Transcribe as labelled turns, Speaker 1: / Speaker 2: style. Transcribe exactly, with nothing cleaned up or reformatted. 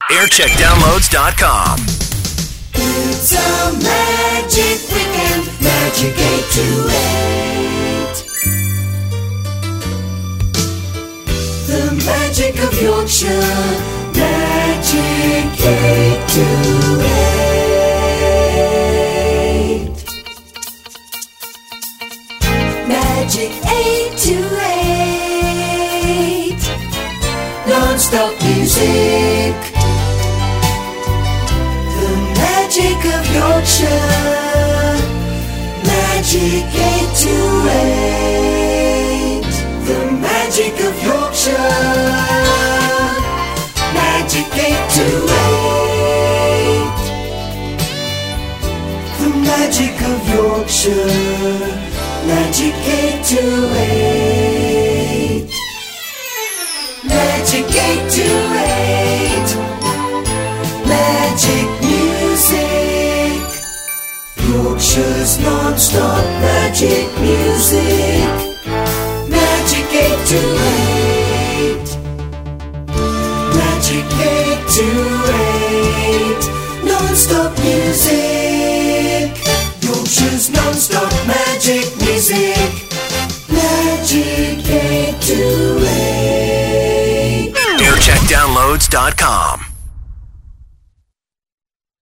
Speaker 1: aircheck downloads dot com.
Speaker 2: It's a magic weekend, Magic eight to eight. The magic of Yorkshire, Magic eight to eight. Magic eight to eight. Non-stop music. The magic of Yorkshire. Magic eight to eight. The magic of Yorkshire. Magic eight to eight. The magic of Yorkshire. Magic eight to eight. Magic eight to eight. Magic music. Yorkshire's non-stop magic music. Magic eight to eight. Magic eight to eight. Non-stop music. Yorkshire's non-stop magic music. Magic eight to eight.
Speaker 1: aircheck downloads dot com.